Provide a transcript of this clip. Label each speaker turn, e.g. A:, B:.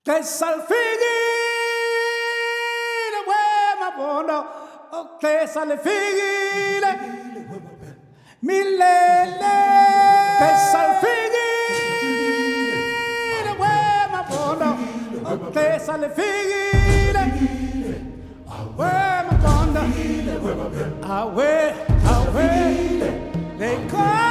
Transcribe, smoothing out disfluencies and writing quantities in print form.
A: che salfighi ma buono che salfighi mille che salfighi ma buono che salfighi ma buono awe they call